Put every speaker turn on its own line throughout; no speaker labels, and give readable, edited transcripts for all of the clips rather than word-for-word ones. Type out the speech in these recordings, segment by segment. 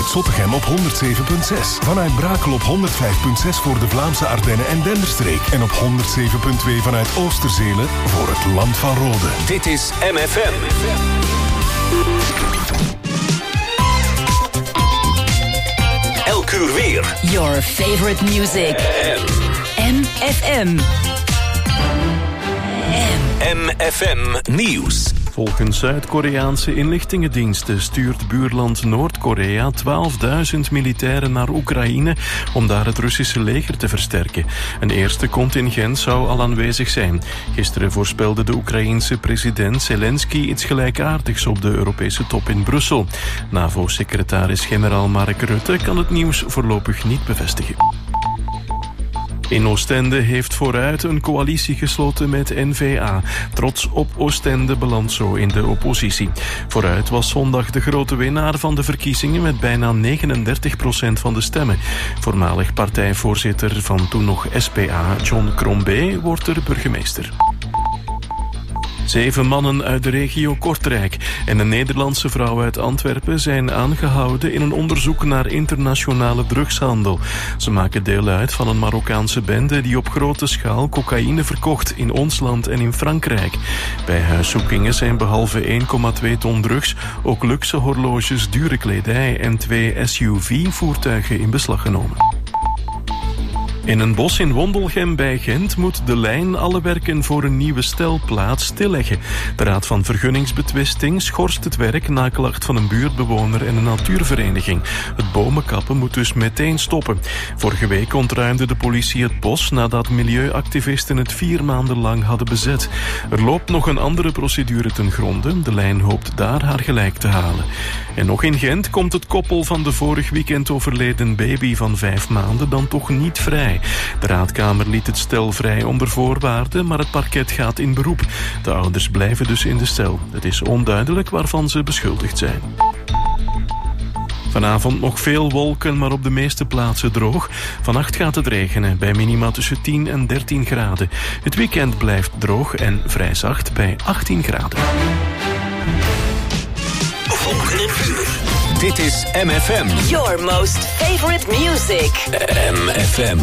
vanuit Zottegem op 107.6. Vanuit Brakel op 105.6 voor de Vlaamse Ardennen en Denderstreek. En op 107.2 vanuit Oosterzelen voor het Land van Rode.
Dit is MFM. Elk uur weer.
Your favorite music. MFM.
MFM Nieuws.
Volgens Zuid-Koreaanse inlichtingendiensten stuurt buurland Noord-Korea 12.000 militairen naar Oekraïne om daar het Russische leger te versterken. Een eerste contingent zou al aanwezig zijn. Gisteren voorspelde de Oekraïense president Zelensky iets gelijkaardigs op de Europese top in Brussel. NAVO-secretaris-generaal Mark Rutte kan het nieuws voorlopig niet bevestigen. In Oostende heeft Vooruit een coalitie gesloten met N-VA. Trots op Oostende belandt zo in de oppositie. Vooruit was zondag de grote winnaar van de verkiezingen met bijna 39% van de stemmen. Voormalig partijvoorzitter van toen nog SPA, John Crombé, wordt er burgemeester. 7 mannen uit de regio Kortrijk en een Nederlandse vrouw uit Antwerpen zijn aangehouden in een onderzoek naar internationale drugshandel. Ze maken deel uit van een Marokkaanse bende die op grote schaal cocaïne verkocht in ons land en in Frankrijk. Bij huiszoekingen zijn behalve 1,2 ton drugs ook luxe horloges, dure kledij en 2 SUV-voertuigen in beslag genomen. In een bos in Wondelgem bij Gent moet de lijn alle werken voor een nieuwe stelplaats stilleggen. De Raad van Vergunningsbetwisting schorst het werk na klacht van een buurtbewoner en een natuurvereniging. Het bomenkappen moet dus meteen stoppen. Vorige week ontruimde de politie het bos nadat milieuactivisten het 4 maanden lang hadden bezet. Er loopt nog een andere procedure ten gronde. De lijn hoopt daar haar gelijk te halen. En nog in Gent komt het koppel van de vorig weekend overleden baby van 5 maanden dan toch niet vrij. De raadkamer liet het stel vrij onder voorwaarden, maar het parket gaat in beroep. De ouders blijven dus in de cel. Het is onduidelijk waarvan ze beschuldigd zijn. Vanavond nog veel wolken, maar op de meeste plaatsen droog. Vannacht gaat het regenen, bij minima tussen 10 en 13 graden. Het weekend blijft droog en vrij zacht bij 18 graden.
Volgende uur. Dit is MFM.
Your most favorite music.
MFM.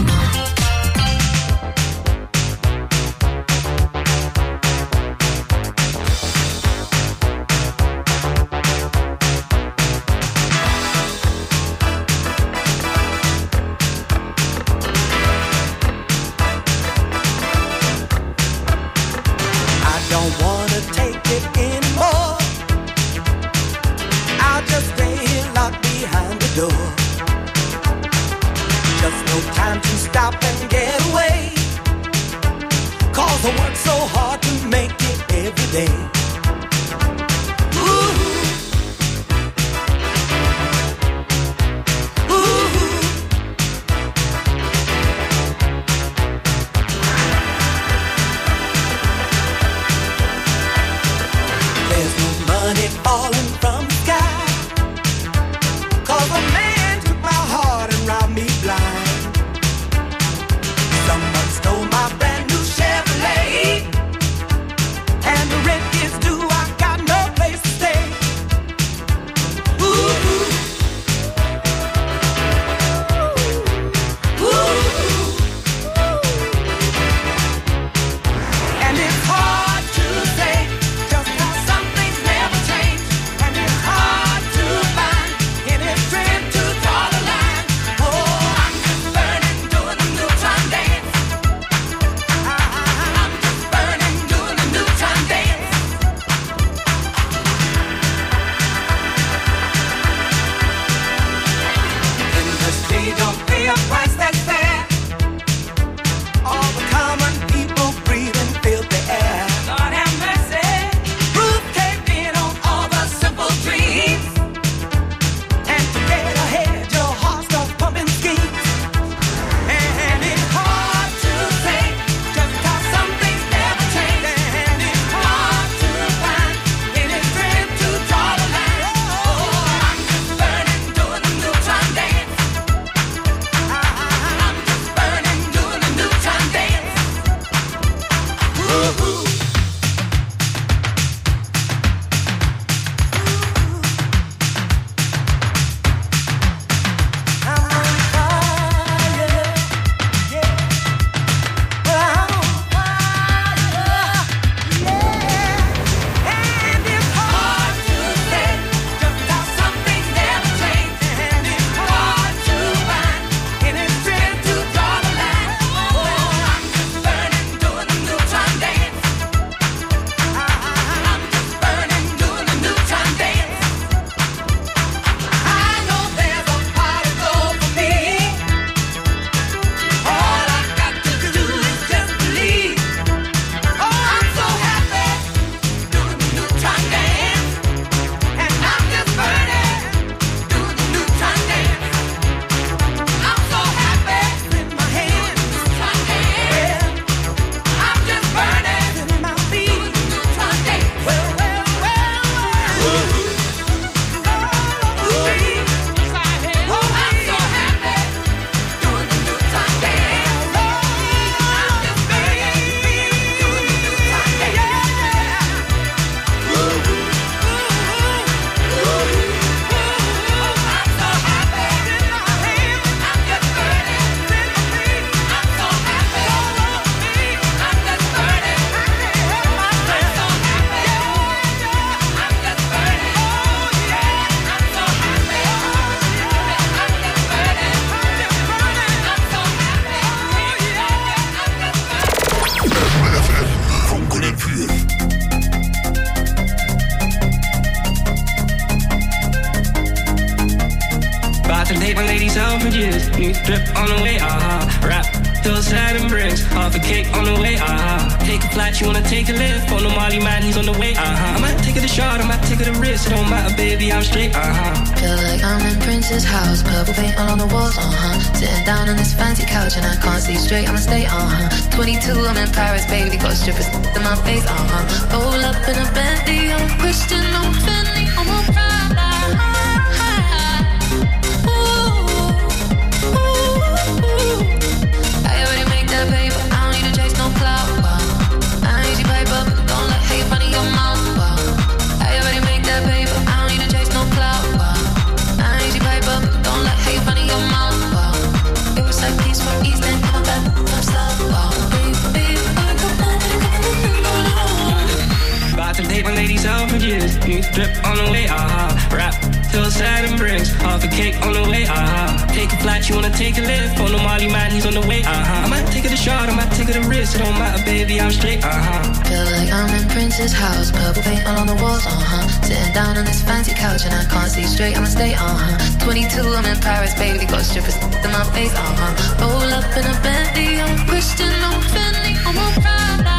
Someone stole my brand new Chevrolet, and the rent is About to date my lady Selfridges. New drip on the way, Rap, hillside and bricks. Half a cake on the way, Take a flight, you wanna take a lift. On the Molly man, he's on the way, I might take it a shot, I might take it a risk. It don't matter, baby, I'm straight,
Feel like I'm in Prince's house. Purple paint all on the walls, Sitting down on this fancy couch and I can't see straight, I'ma stay, 22, I'm in Paris, baby. Got strippers in my face, Roll up in a Bentley, I'm Christian, I'm Fendi, I'm a Prada. I already make that paper, I don't need to chase no clout. I ain't easy paper, don't let hate funny your mouth. I already make that paper, I don't need to chase no clout. I ain't easy paper, don't let hate funny your mouth. It was like peace from East End, come back, I'm slow.
About to date my lady Selfridges. New drip on the way, Rap, hillside and bricks. Half a cake on the way, Take a flight, you wanna take a lift. On the Molly man, he's on the way, I might take it a shot, I might take it a risk. It don't matter, baby, I'm straight,
Feel like I'm in Prince's house. Purple paint all on the walls, Sitting down on this fancy couch and I can't see straight, I'ma stay, 22, I'm in Paris, baby. Got strippers in my face, Roll up in a Bentley, I'm Christian, I'm Fendi, I'm a Prada.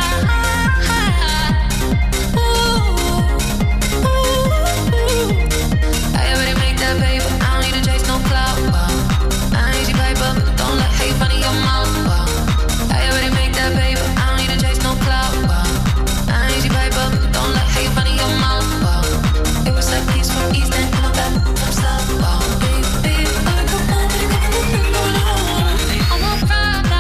I already make that paper, I don't need to chase no clout. I ain't easy paper, don't let hate funny your mouth. I already make that paper, I don't need to chase no clout. I ain't easy paper, don't let hate funny your mouth. It was like peace from East End, come back, I'm slow. Baby, I'm a Prada.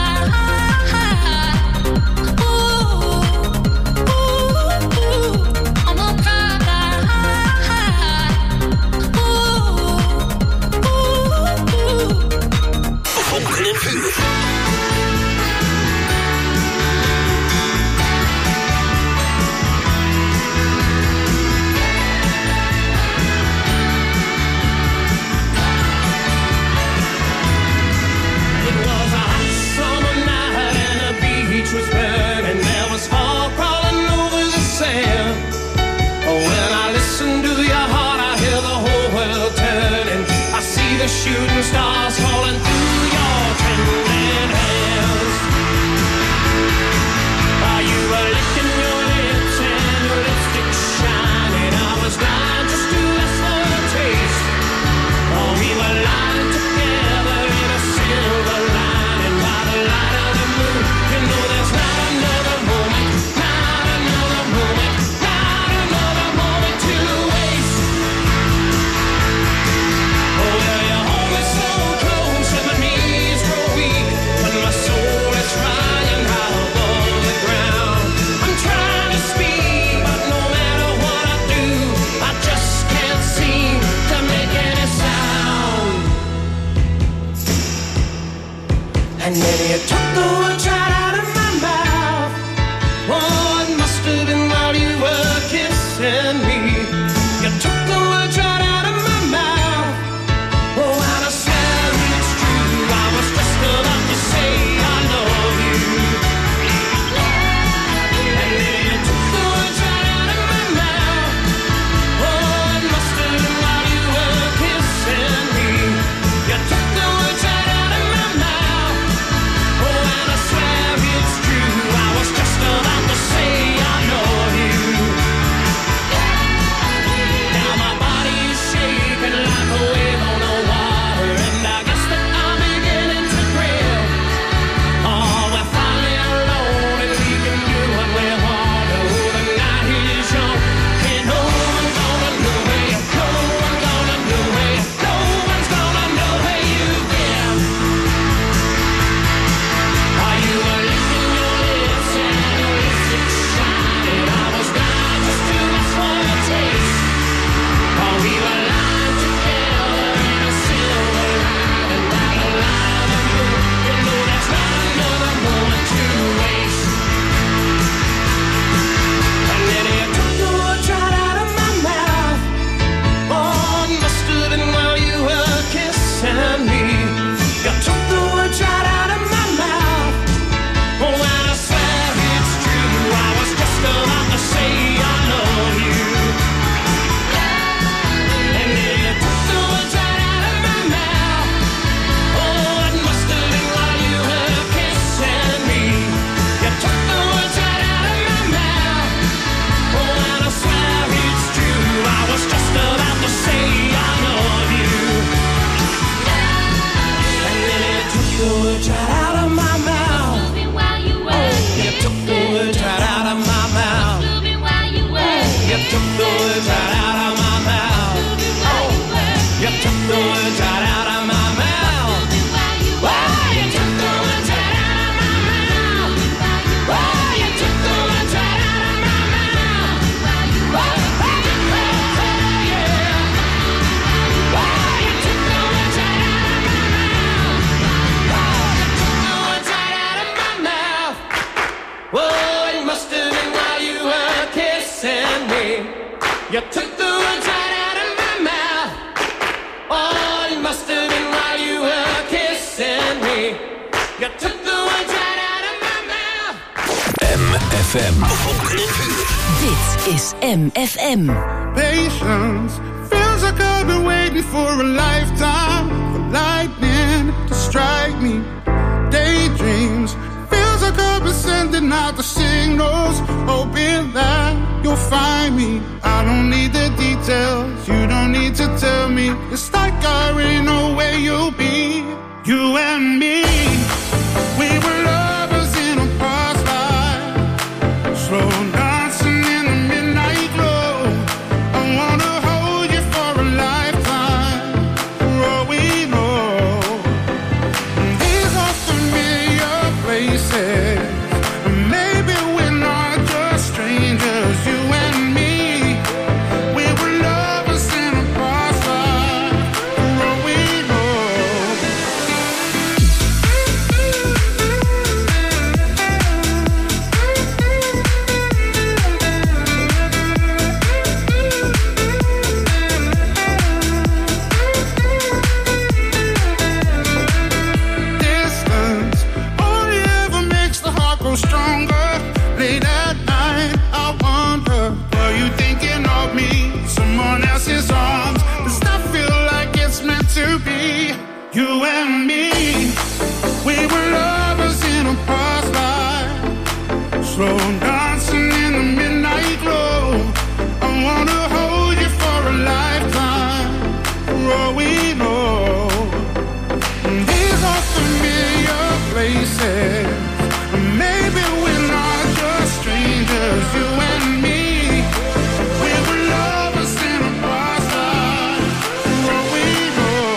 I'm a Prada.
Vonken en vuur.
Was burning, there was fog crawling over the sand. When I listen to your heart, I hear the whole world turning. I see the shooting stars falling through your trembling hands. While you were licking your lips and your lipstick shining, I was dying just to ask for a taste. Oh, we were lying together in a silver lining by the light of the moon. You know there's not another moment, not another moment, not another moment to waste. Oh, well, you hold me so close and my knees grow weak, but my soul is flying high above the ground. I'm trying to speak, but no matter what I do, I just can't seem to make any sound. And then you took the words right out of my mouth. Oh, it must have been while you were kissing me. You took the words right out of my mouth. Oh, and I swear it's true, I was just about to say I love you. And then you took the words right out of my mouth. Oh, it must have been while you were kissing me. You took the words right out of my mouth. Oh, and I swear
MFM.
Dit is MFM.
Patience feels like I've been waiting for a lifetime for lightning to strike me. Daydreams feels like I've been sending out the signals, hoping that you'll find me. I don't need the details, you don't need to tell me. It's like I already know where you'll be. You and me, we were lovers in a past life, slow dancing in the midnight glow. I wanna hold you for a lifetime, for all we know. These are familiar places, and maybe we're not just strangers. You and me, we were lovers in a past life, for all we know. Distance only ever makes the heart grow stronger. Late at night, I wonder, are you thinking of me? Someone else's arms. Does that feel like it's meant to be? You and me, we were lovers in a past life, slow dancing in the midnight glow. I wanna hold you for a lifetime, for all we know. These are familiar places, maybe we're not just strangers. You and me, we were lovers in a past life, for all we know.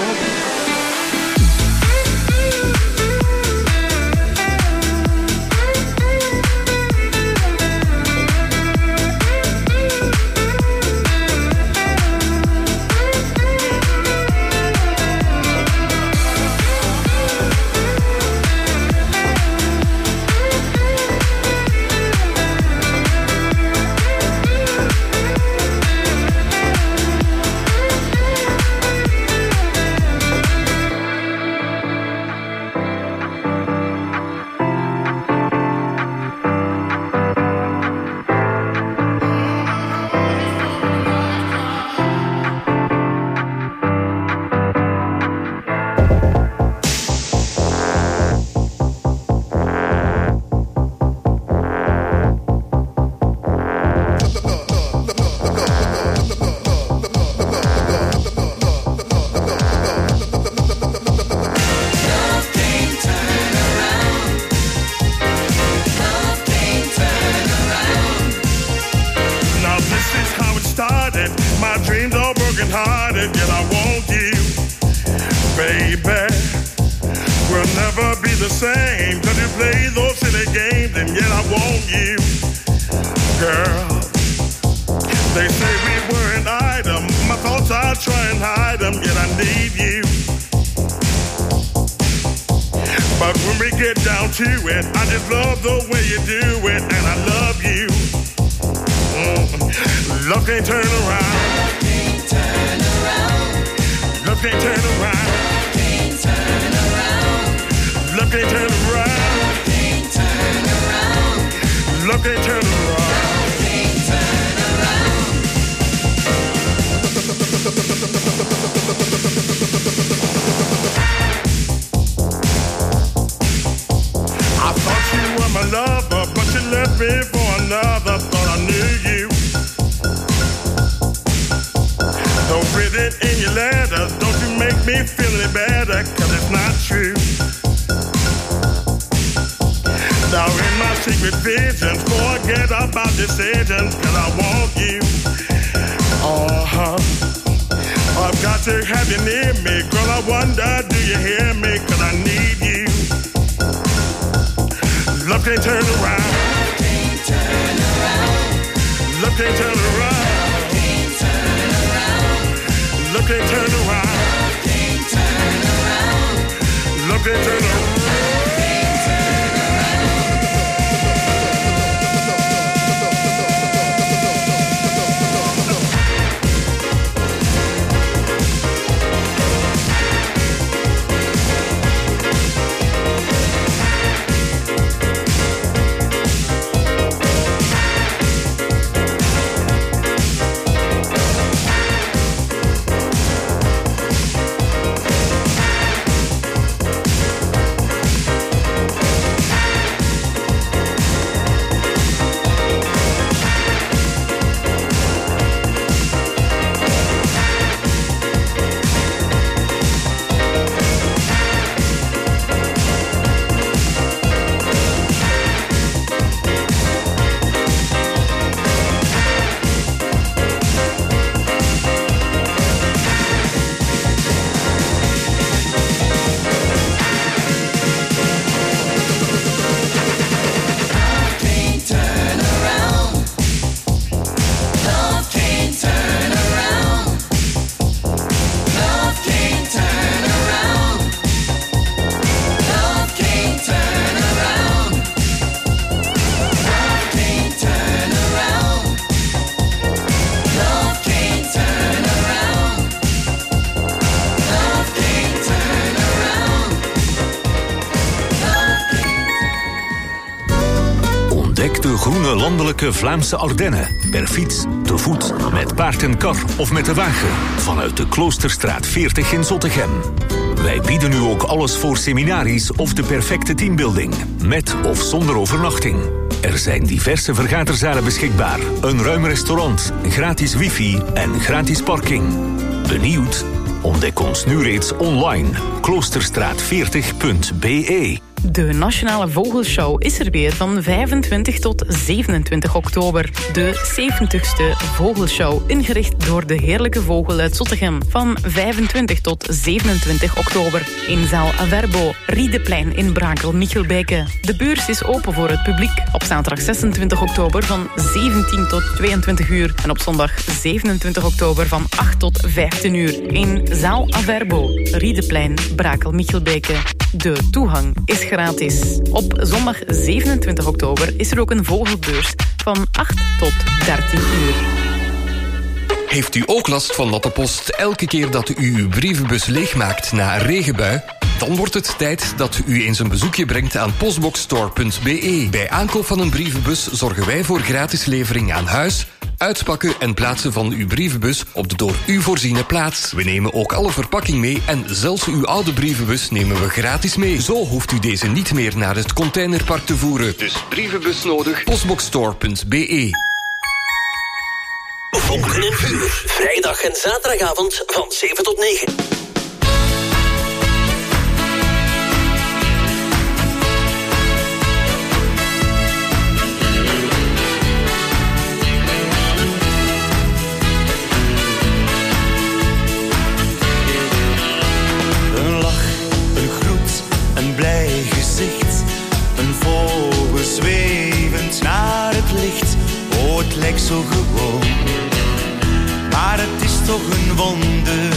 Now this is how it started. My dreams are broken hearted, yet I want you, baby. We'll never be the same, 'cause you play those silly games, and yet I want you, girl. They say we were an item, my thoughts I try and hide them, yet I need you. But when we get down to it, I just love the way you do it, and I love you. Love can't turn around. Love can't turn around. Love can't turn around. Love can't turn around. I thought you were my lover, but you left me for another. Thought I knew you. Though written in your letters, don't you make me feel any better, 'cause it's not true. Now in my secret visions, forget about decisions, 'cause I want you. I've got to have you near me, girl, I wonder, do you hear me, 'cause I need you. Love can't turn around. Love can't turn around. Love can't turn around. Love can't turn around.
de groene landelijke Vlaamse Ardennen. Per fiets, te voet, met paard en kar of met de wagen. Vanuit de Kloosterstraat 40 in Zottegem. Wij bieden u ook alles voor seminaries of de perfecte teambuilding. Met of zonder overnachting. Er zijn diverse vergaderzalen beschikbaar. Een ruim restaurant, gratis wifi en gratis parking. Benieuwd? Ontdek ons nu reeds online. Kloosterstraat40.be.
De Nationale Vogelshow is er weer van 25 tot 27 oktober. De 70ste Vogelshow, ingericht door de Heerlijke Vogel uit Zottegem. Van 25 tot 27 oktober in zaal Averbo, Riedeplein in Brakel-Michelbeke. De beurs is open voor het publiek. Op zaterdag 26 oktober van 17 tot 22 uur. En op zondag 27 oktober van 8 tot 15 uur. In zaal Averbo, Riedeplein, Brakel-Michelbeke. De toegang is gratis. Op zondag 27 oktober is er ook een vogelbeurs van 8 tot 13 uur.
Heeft u ook last van natte post elke keer dat u uw brievenbus leegmaakt na een regenbui? Dan wordt het tijd dat u eens een bezoekje brengt aan postboxstore.be. Bij aankoop van een brievenbus zorgen wij voor gratis levering aan huis, uitpakken en plaatsen van uw brievenbus op de door u voorziene plaats. We nemen ook alle verpakking mee en zelfs uw oude brievenbus nemen we gratis mee. Zo hoeft u deze niet meer naar het containerpark te voeren. Dus brievenbus nodig, postboxstore.be.
Vonken en Vuur, vrijdag en zaterdagavond van 7 tot 9.
Een vogel zwevend naar het licht. Oh, het lijkt zo gewoon, maar het is toch een wonder.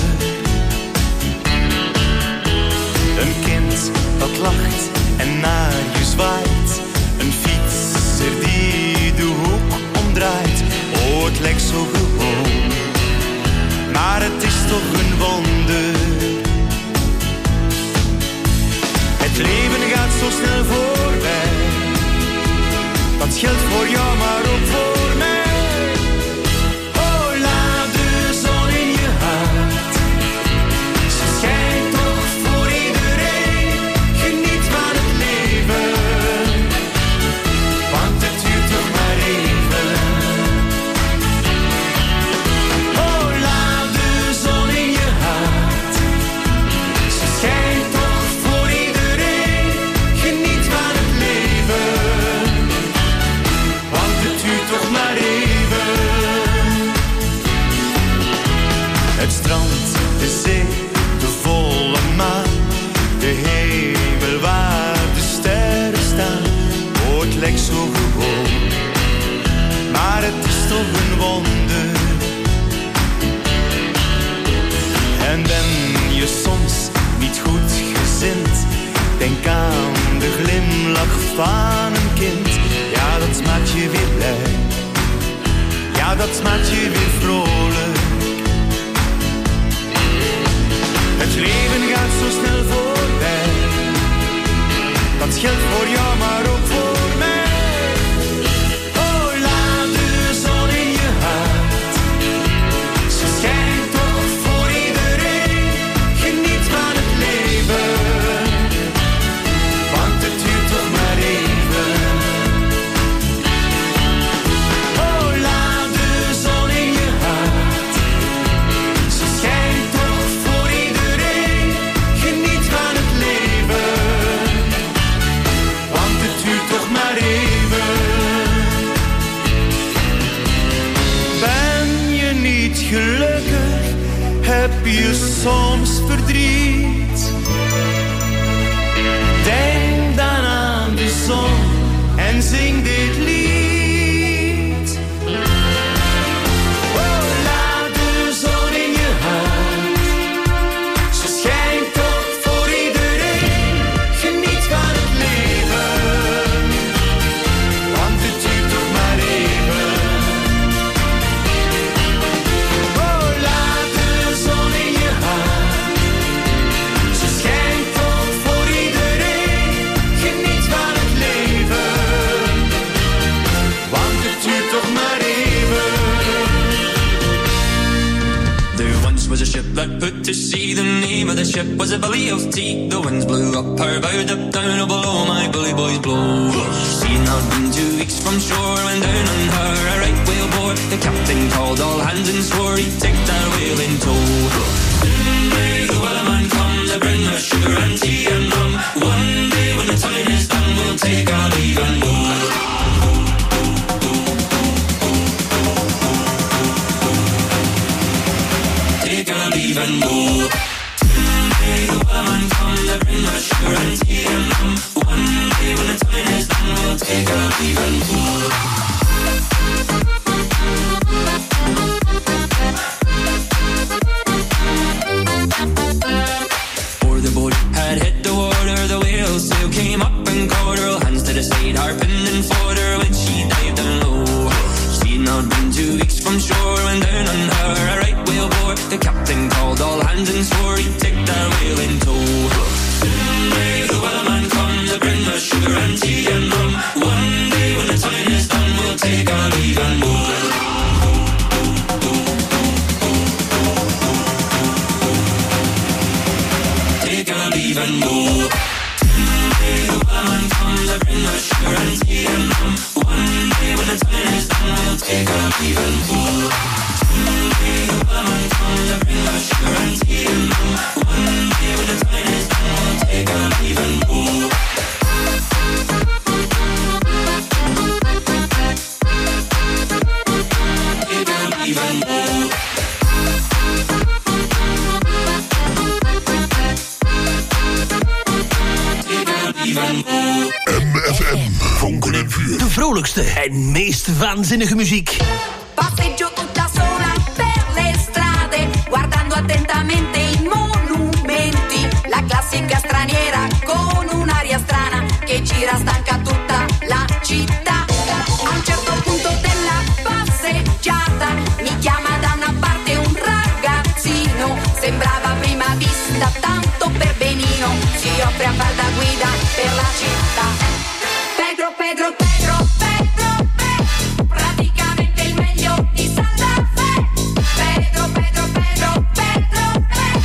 Een kind dat lacht en naar je zwaait. Een fietser die de hoek omdraait. Oh, het lijkt zo gewoon, maar het is toch een wonder. Het leven gaat zo snel voorbij. Dat geldt voor jou, maar ook voor mij. Oh, laat de zon in je hart. Ze schijnt toch voor iedereen. Geniet van het leven, want het duurt toch maar even. Oh, laat de zon in je hart. Ze schijnt toch voor iedereen. Geniet van het leven, want het duurt toch maar even. Het strand, de zee, de volle maan, de hemel waar de sterren staan. Oh, het lijkt zo gewoon, maar het is toch een wonder. En ben je soms niet goed gezind, denk aan de glimlach van een kind. Ja, dat maakt je weer blij. Ja, dat maakt je weer vrolijk. Het leven gaat zo snel voorbij. Dat geldt voor jou, maar ook voor mij. Oh, laat de zon in je hart. Ze schijnt toch voor iedereen. Geniet van het leven, want het duurt toch maar even. Oh, laat de zon in je hart. Ze schijnt toch voor iedereen. Geniet van het leven, want het duurt toch maar even. Ben je niet gelukkig? Heb je soms verdriet? Denk dan aan de zon en zing dit lied. Oh, laat de zon in je hart. Ze schijnt toch voor iedereen. Geniet van het leven, want het duurt toch maar even. Oh, laat de zon in je hart. Ze schijnt toch voor iedereen. Geniet van het leven,
that put to sea. The name of the ship was a Billy of Tea. The winds blew up her bow, up down, oh below my bully boys blow. She'd not been 2 weeks from shore when down on her a right whale bore. The captain called all hands and swore he'd take that whale in tow. Soon may the wellerman come to bring us sugar and tea and rum. One day when the time is done, we'll take our leave and go. Take our leave and go. Someday the wellerman come to bring us sugar and tea and rum. One day when the time is done, we'll take our leave and go. Before the boat had hit the water, the whale sail came up and caught her. Hands to the side, harping and fought her when she dived down low. She'd not been 2 weeks from shore when down on her a right whale bore. The captain called all hands and swore he'd take that whale in tow. Soon may the wellerman come to bring us sugar and tea and rum. One day when the time is done, we'll take our leave and go. Take our leave and go. Someday the wellerman come to bring us sugar and tea and rum. One day when the time is done, we'll take our leave and go. Someday the wellerman come to bring us sugar and tea and rum. One day when the time is done, we'll take our leave and go. Take our leave and go.
MFM, vonken en vuur.
De vrolijkste en meest waanzinnige muziek.
Passeggio tutta sola per le strade, guardando attentamente i monumenti. La classica straniera con un'aria strana che gira stanca tutta la città. A un certo punto della passeggiata mi chiama da una parte un ragazzino. Sembrava a prima vista tanto per benino. Si offre a far da guida per la città. Pedro, Pedro, Pedro, Pedro, Pedro, praticamente il meglio di Santa Fe. Pedro, Pedro, Pedro, Pedro, Pedro,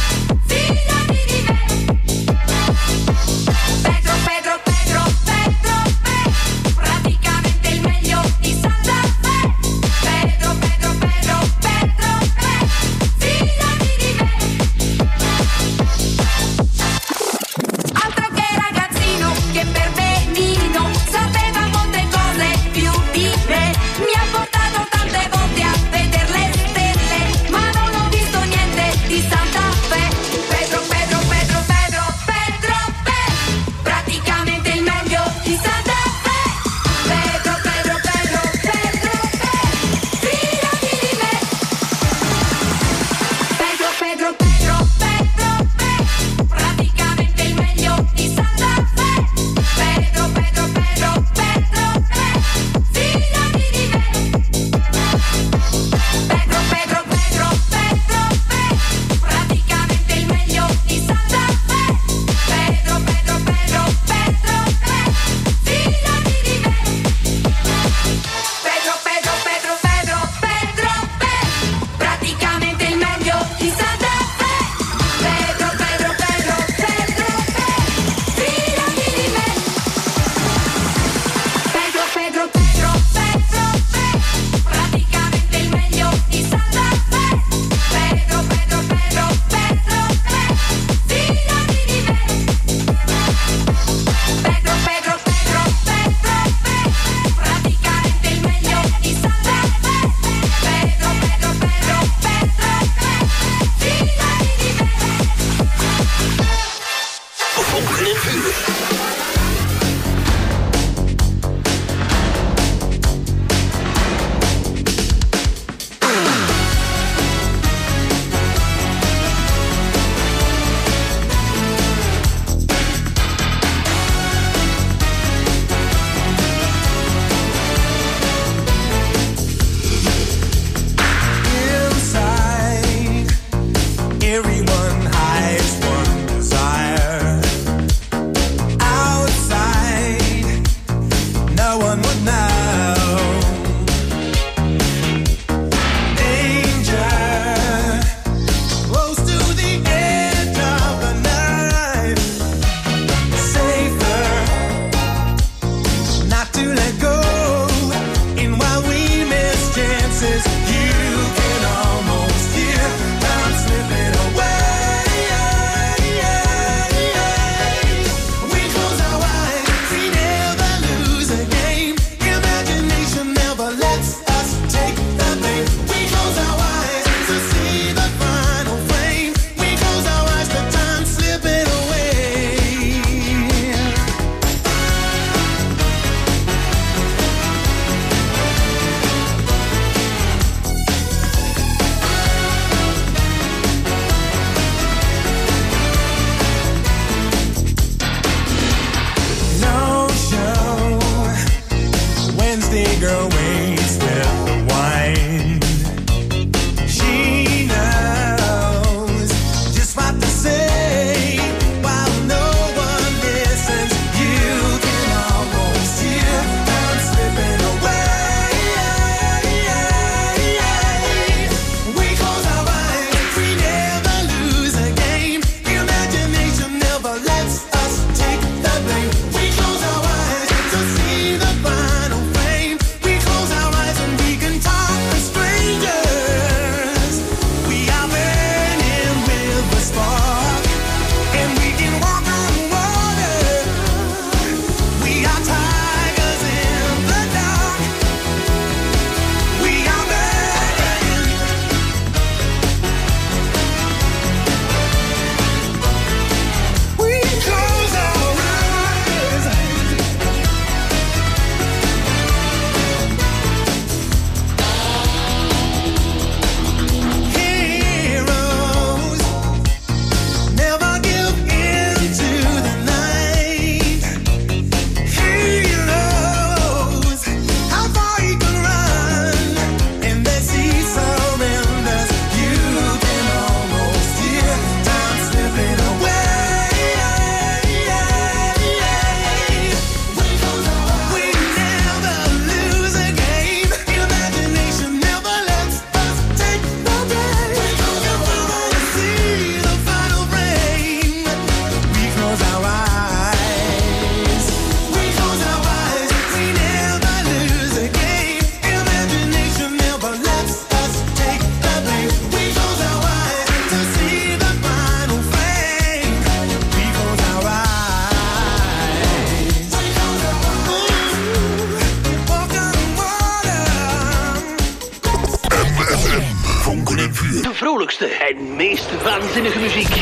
leukste en meest waanzinnige muziek.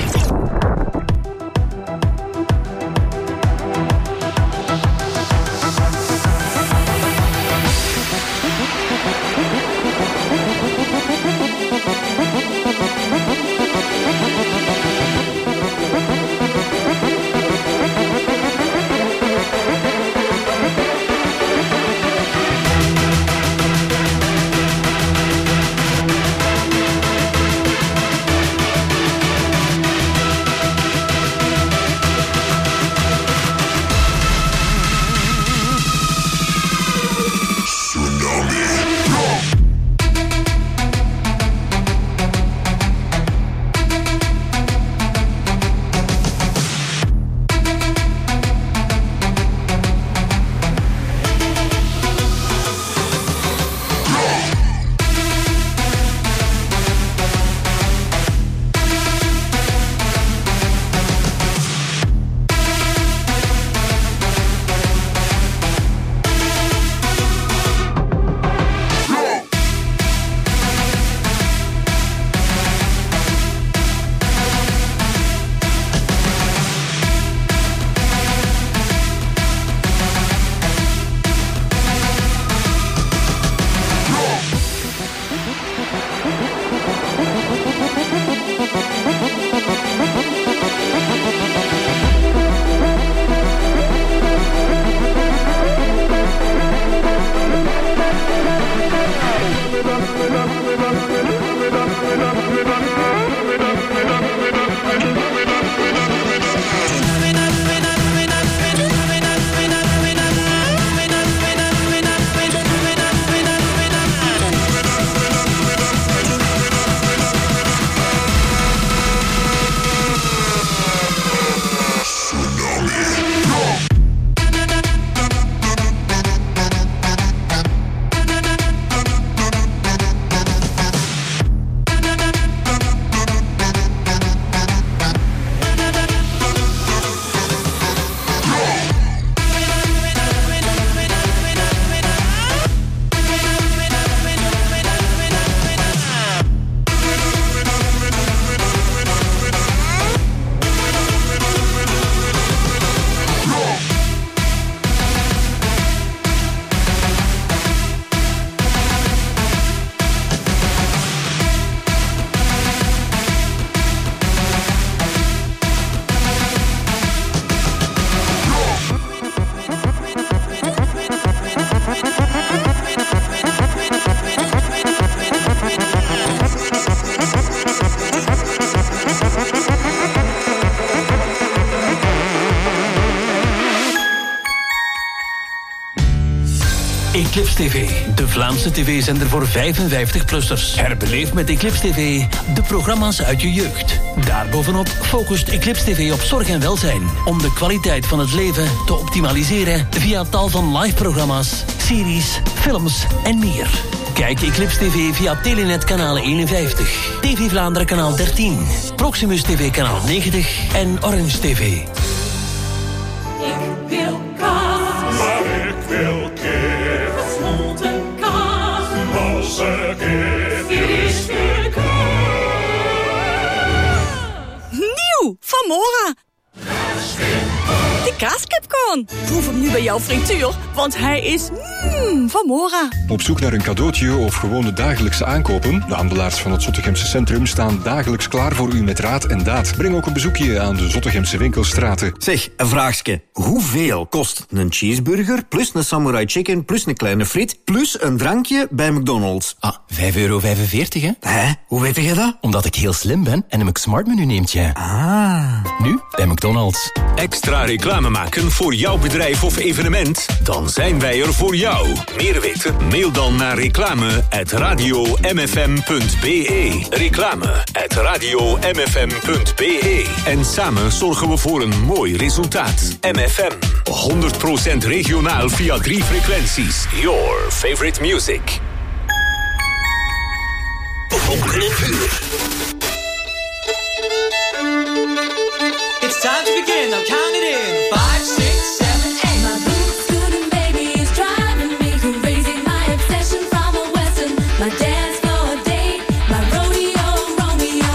Eclipse TV, de Vlaamse tv-zender voor 55-plussers. Herbeleef met Eclipse TV de programma's uit je jeugd. Daarbovenop focust Eclipse TV op zorg en welzijn, om de kwaliteit van het leven te optimaliseren via tal van live-programma's, series, films en meer. Kijk Eclipse TV via Telenet kanaal 51, TV Vlaanderen kanaal 13, Proximus TV kanaal 90 en Orange TV.
Ik wil kaas. Maar ik wil kip. Gesmolten kaas. Losse kip. Friske kaas.
Nieuw van Mora. De kaaskipcorn. Proef hem nu bij jouw frituur, want hij is van Mora.
Op zoek naar een cadeautje of gewoon de dagelijkse aankopen? De handelaars van het Zottegemse centrum staan dagelijks klaar voor u met raad en daad. Breng ook een bezoekje aan de Zottegemse winkelstraten.
Zeg, een vraagje. Hoeveel kost een cheeseburger plus een samurai chicken plus een kleine friet plus een drankje bij McDonald's?
Ah, €5,45 hè?
Hè? Hoe weet je dat?
Omdat ik heel slim ben en een McSmart menu neemt je.
Ah.
Nu bij McDonald's.
Extra reclame maken voor jouw bedrijf of evenement? Dan zijn wij er voor jou. Meer weten? Mail dan naar reclame@radiomfm.be. Reclame@radiomfm.be. En samen zorgen we voor een mooi resultaat. MFM. 100% regionaal via 3 frequenties. Your favorite music.
Vonken en vuur.
It's time to begin. I'll count it in. 5, 6, 7, 8.
My boots good and baby is driving me crazy. My obsession from a western. My dance floor date. My rodeo Romeo.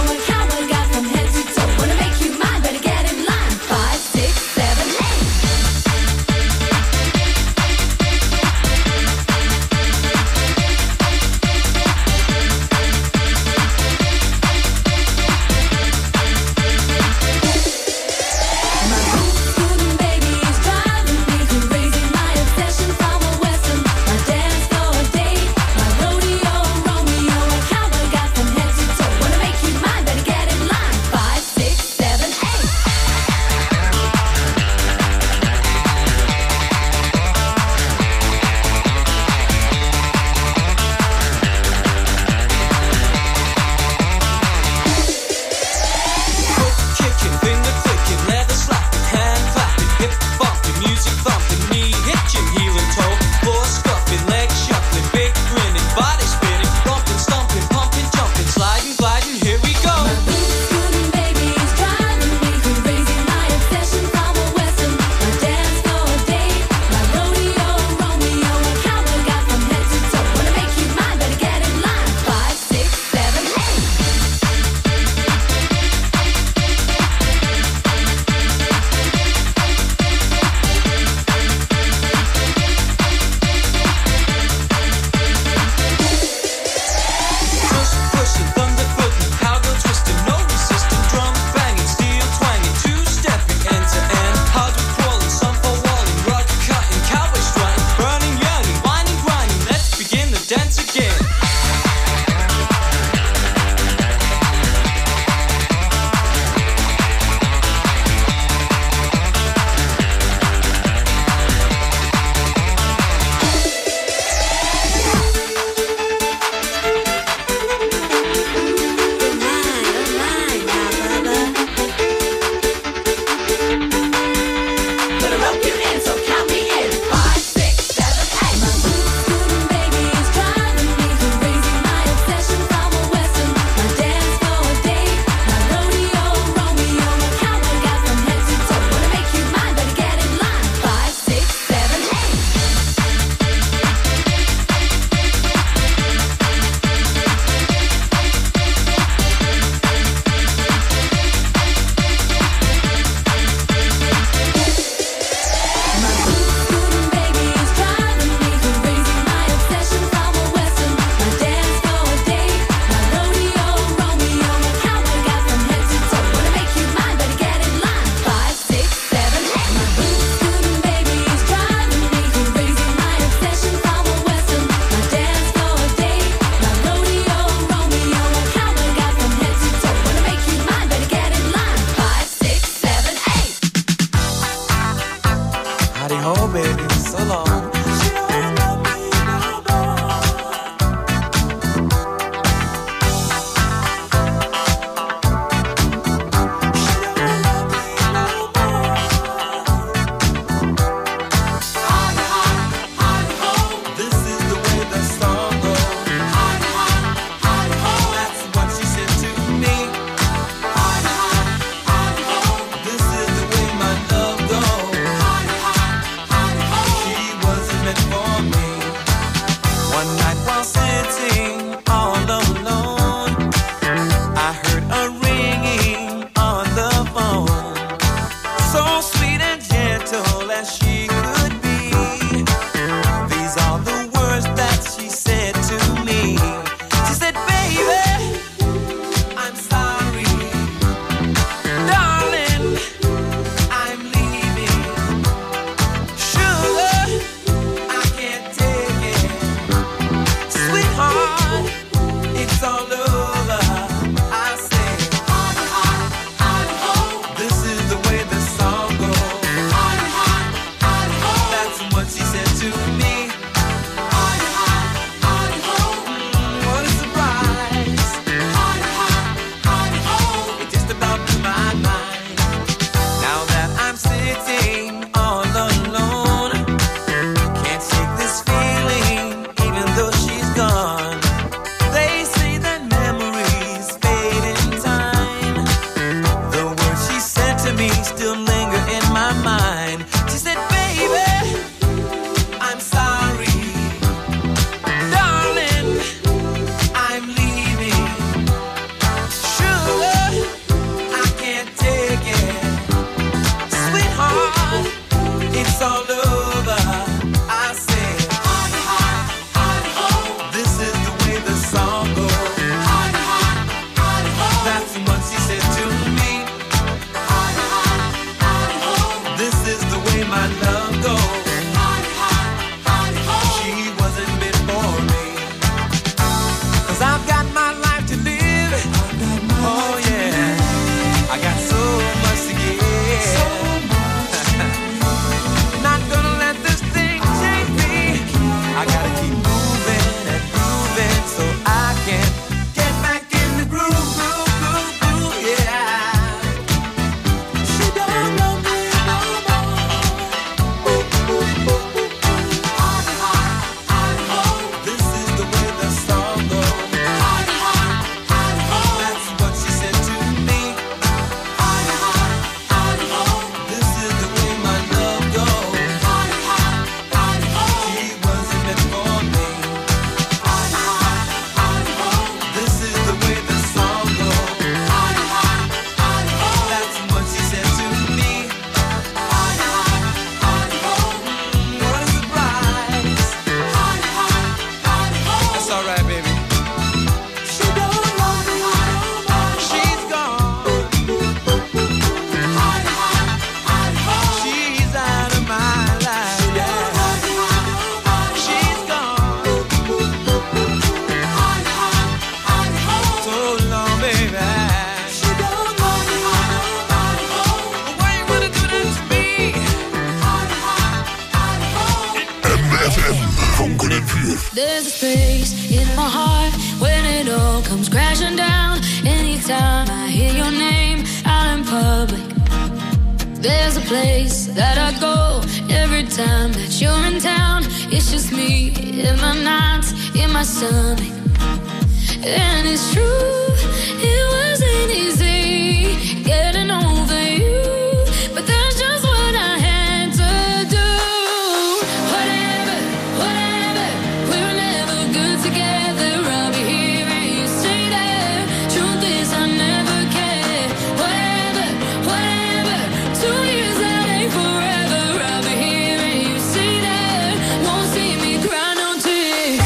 There's a space in my heart when it all comes crashing down. Anytime I hear your name out in public, there's a place that I go every time that you're in town. It's just me in my nights, in my stomach. And it's true, it wasn't easy getting over you, but that's just what I had to do. Whatever, whatever, we were never good together. I'll be here and you stay there. Truth is I never cared. Whatever, whatever, 2 years that ain't forever. I'll be here and you stay there. Won't see me cry no tears.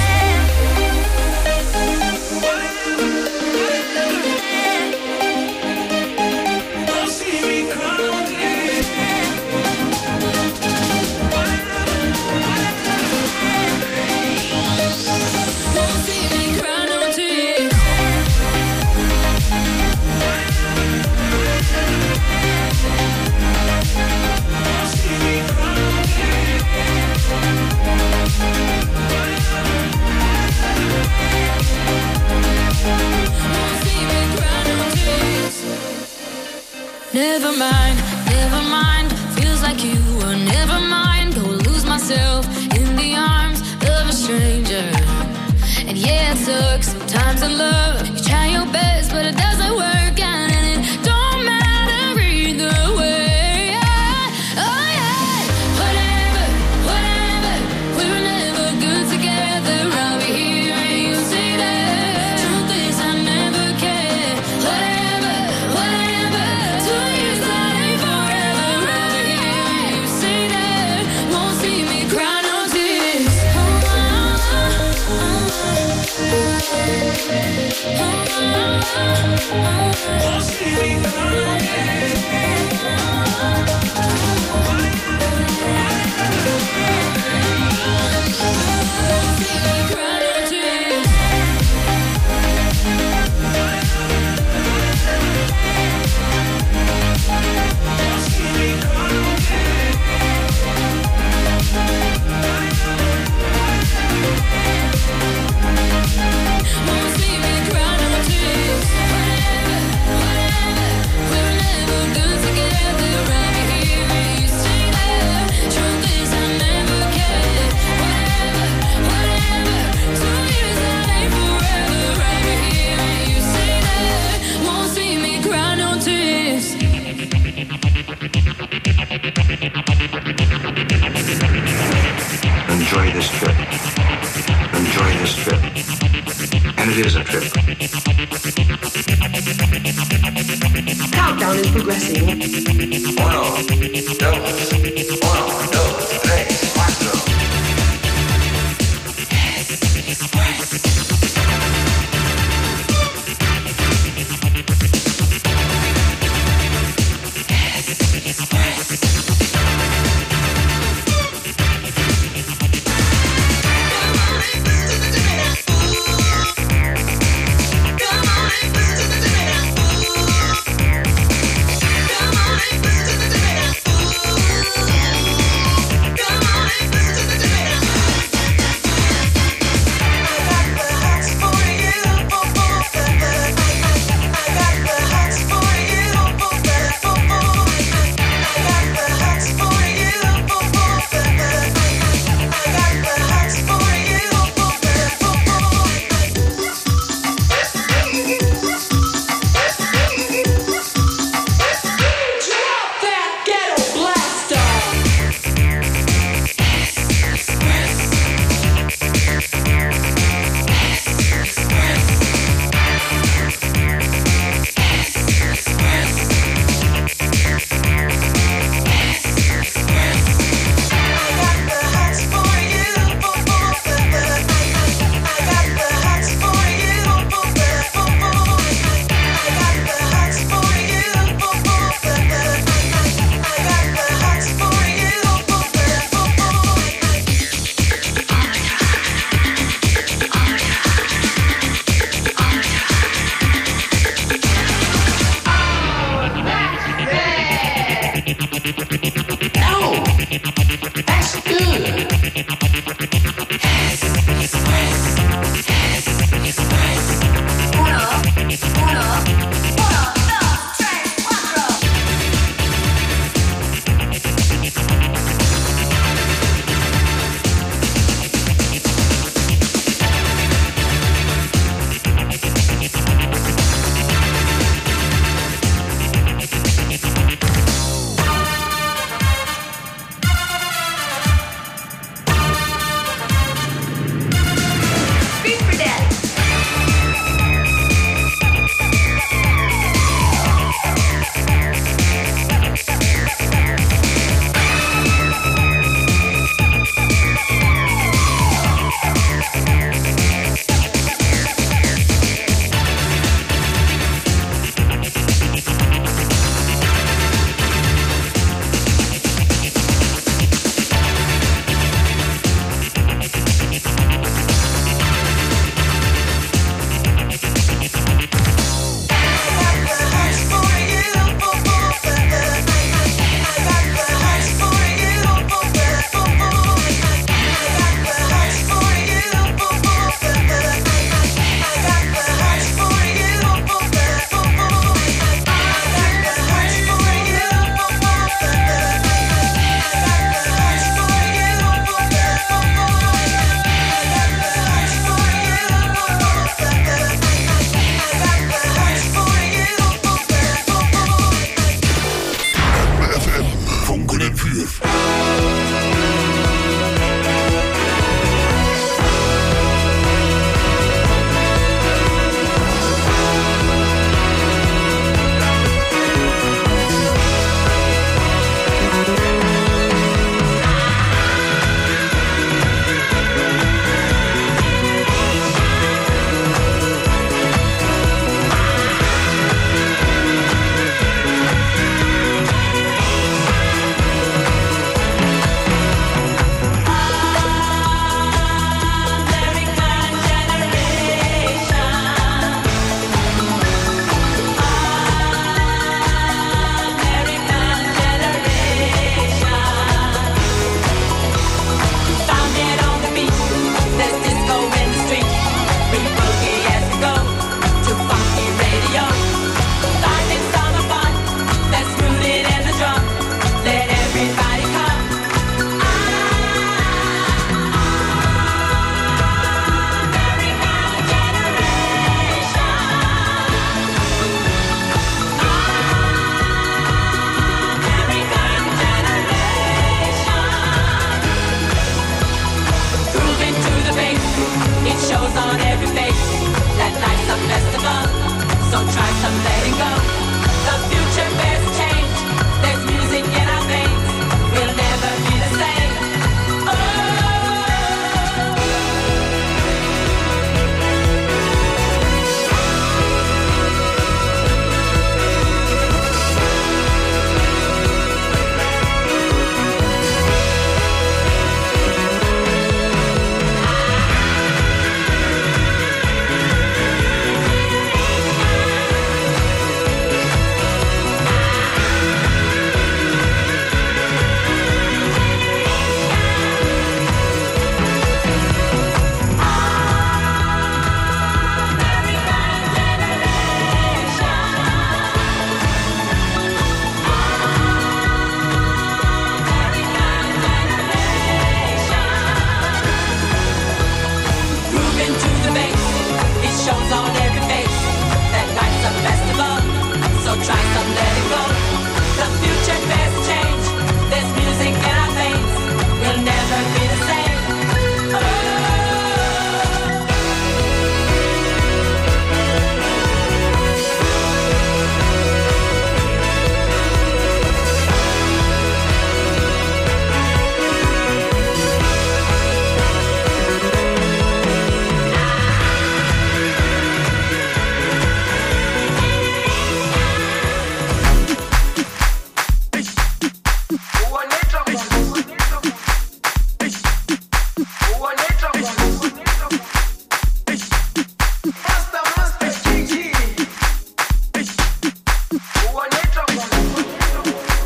Never mind, never mind. Feels like you were never mind. Go lose myself in the arms of a stranger. And yeah, it sucks sometimes in love. You try your best, but it doesn't work out, and it don't matter either way. Oh yeah, whatever, whatever. We were never good together. I'll be here and you stay there. Truth is I never cared. Whatever, whatever. 2 years that ain't forever. I'll be here and you stay there. Won't see me cry no tears. Won't see me cry no
Enjoy this trip. Enjoy this trip. And it is a trip.
Countdown is progressing.
1, 2, 3, 4.
That's good.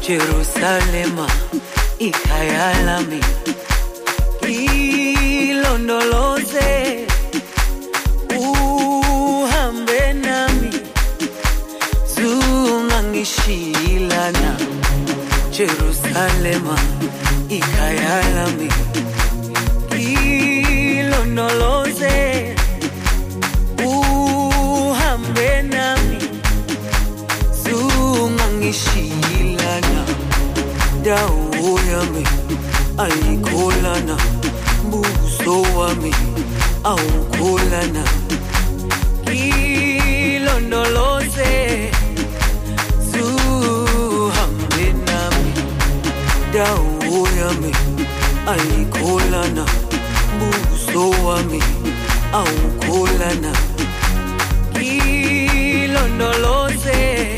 Jerusalema ikhayalami ilondoloze uhambe nami zungangishilana Jerusalema ikhayalami ilondoloze uhambe nami zungangishilana dawo yami ayikholana buso wami awukholana ilondoloze zuhambe nami dawo yami ayikholana buso wami awukholana ilondoloze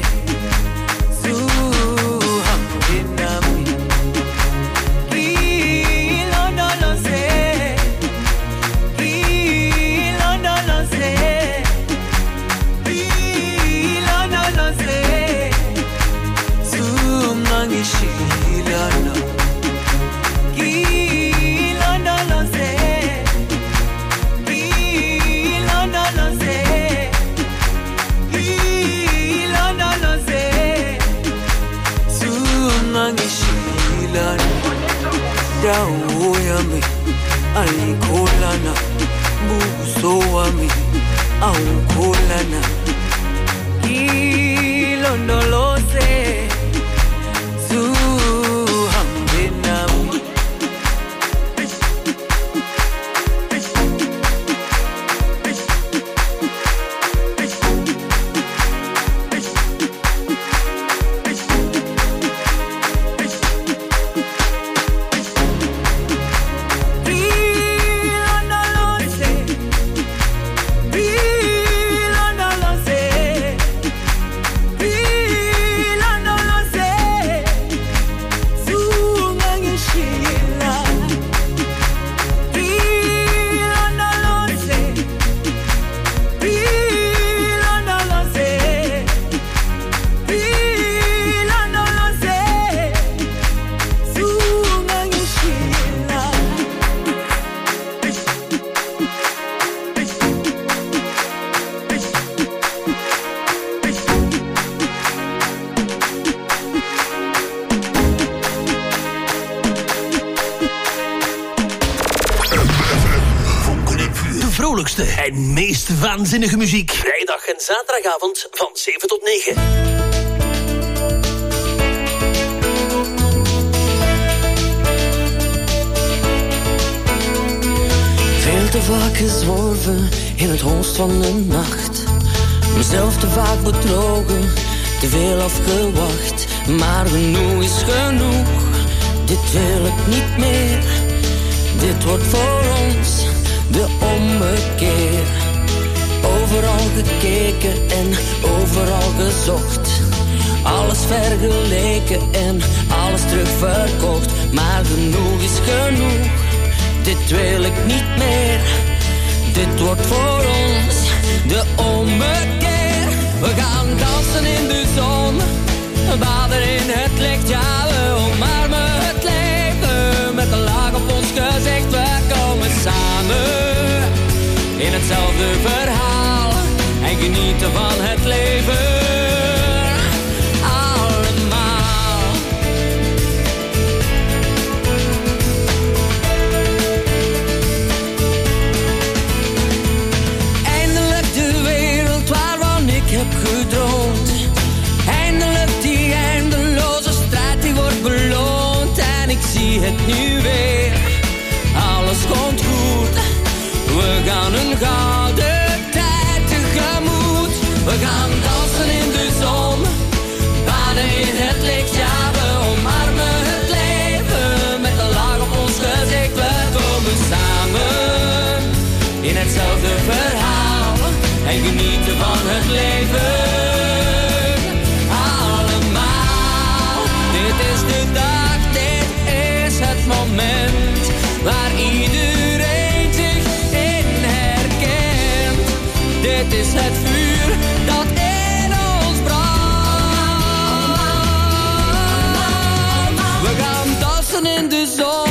dawo yami ayikholana buso wami awukholana ilondoloze zuhambe nami
En meest waanzinnige muziek. Vrijdag en zaterdagavond van 7 tot 9.
Veel te vaak gezworven in het holst van de nacht. Mezelf te vaak bedrogen, te veel afgewacht. Maar genoeg is genoeg, dit wil ik niet meer. Dit wordt voor ons de ommekeer. Overal gekeken en overal gezocht. Alles vergeleken en alles terugverkocht. Maar genoeg is genoeg, dit wil ik niet meer. Dit wordt voor ons de ommekeer. We gaan dansen in de zon, baden in het licht. Ja, we omarmen het leven met een laag op ons gezicht. We komen samen in hetzelfde verhaal en genieten van het leven. Allemaal. Eindelijk de wereld waarvan ik heb gedroomd. Eindelijk die eindeloze strijd die wordt beloond. En ik zie het nu weer, alles komt goed. We gaan een gouden tijd tegemoet. We gaan dansen in de zon, baden in het licht. Ja, we omarmen het leven met een laag op ons gezicht. We komen samen in hetzelfde verhaal en genieten van het leven. Allemaal, dit is de dag, dit is het moment waar iedereen zich in herkent. Dit is het vuur dat in ons brandt. dagen in de zon.